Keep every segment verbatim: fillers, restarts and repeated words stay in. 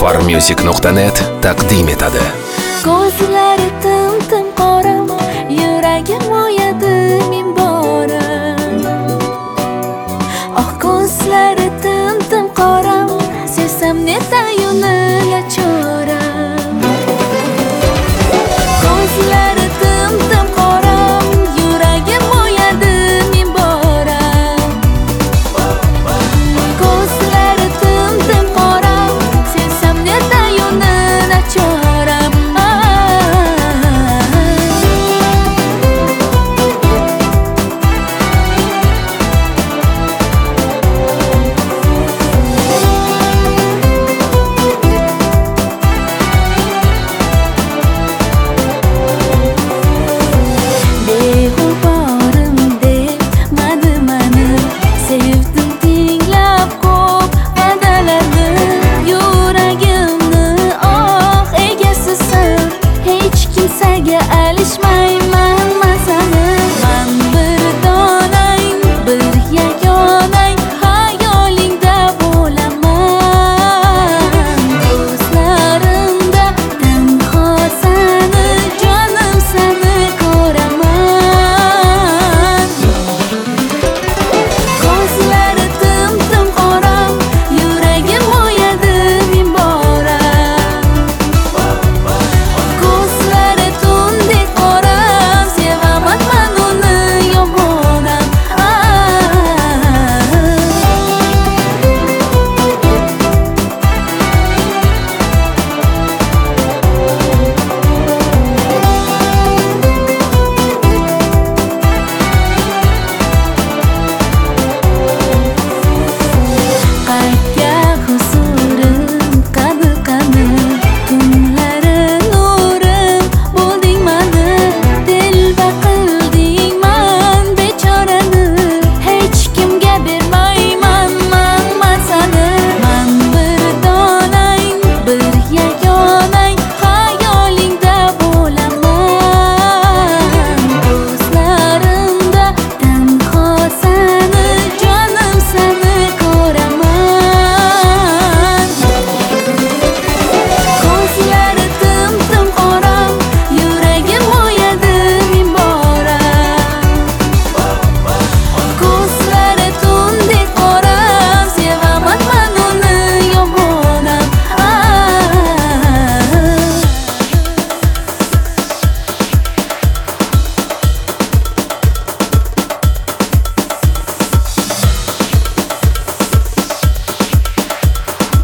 farmusic nuqta net taqdim etadi. Ko'zlari tim-tim qora, yuragim o'yadi ming bora. Oh, ko'zlari tim-tim qora, sevsam netayuni lachora. Ko'zlari tim-tim qora, yuragim o'yadi ming bora. Ko'zlari tim-tim qora, sevsam netayuni lachora.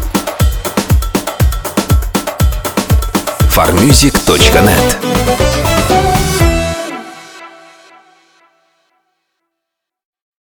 farmusic точка нет